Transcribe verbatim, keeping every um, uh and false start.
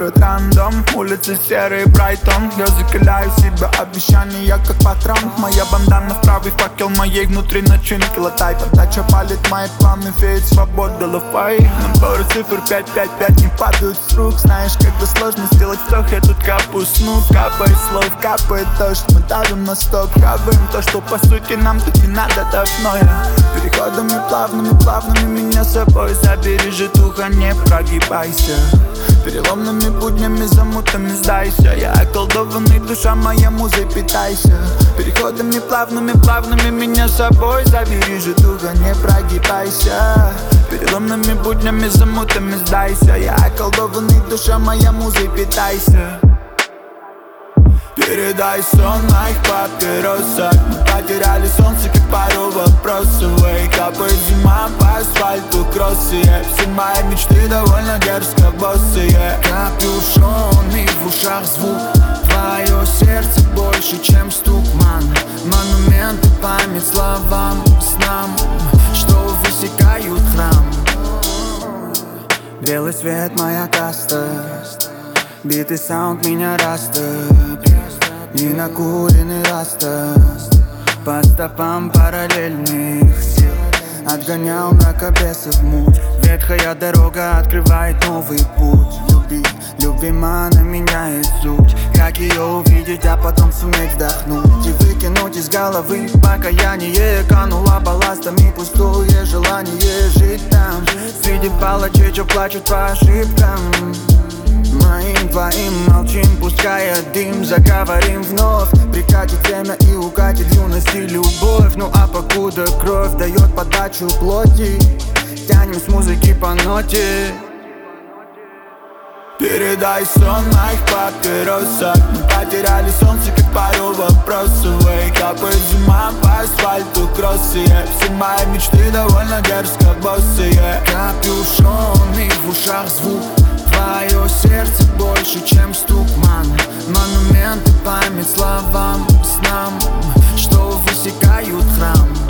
город рандом, улицы серые, Брайтон. Я закаляю себя, обещания как патрон. Моя бандана в правый факел моей внутри начинки латай. Подача палит мои планы, феет свобода лафай. Наборы цифр пять пять пять не падают с рук. Знаешь, когда сложно сделать вдох, я тут капаю сну. Капает слов, капает то, что мы давим на стоп. Хаваем то, что по сути нам тут не надо давно. Я переходами плавными, плавными меня с собой забери, житуха, не прогибайся. Переломными буднями, замутами сдайся. Я околдованный, душа моя, музой питайся. Переходами плавными, плавными меня с собой забери, житуха, не прогибайся. Переломными буднями, замутами сдайся. Я околдованный, душа моя, музой питайся. Передай сон моих папиросах. Мы потеряли солнце, как пару вопросов. Эй, капает зима по асфальту, кроссы, yeah. Все мои мечты довольно дерзко боссы, yeah. Капюшон и в ушах звук. Твое сердце больше, чем стук, ман. Монументы, память словам, снам, что высекают храм. Белый свет, моя каста. Битый саунд меня растопит. Не накуренный раста. По стопам параллельных сил отгонял мракобесов муть. Ветхая дорога открывает новый путь. Любить, любима, она меняет суть. Как ее увидеть, а потом суметь вдохнуть и выкинуть из головы покаяние. Канула балластами пустое желание жить там среди палачей, что плачут по ошибкам моим, твоим. Молчим, пуская дым, заговорим вновь. Прикатит время и укатит юность и любовь. Ну а покуда кровь дает подачу плоти, тянем с музыки по ноте. Передай сон моих папиросах. Мы потеряли солнце, как пару вопросов. Эй, капает зима по асфальту, кроссы, yeah. Все мои мечты довольно дерзко боссы, yeah. Капюшон и в ушах звук. Твое сердце больше, чем стук, ман. Монументы, память словам, снам, что высекают храм.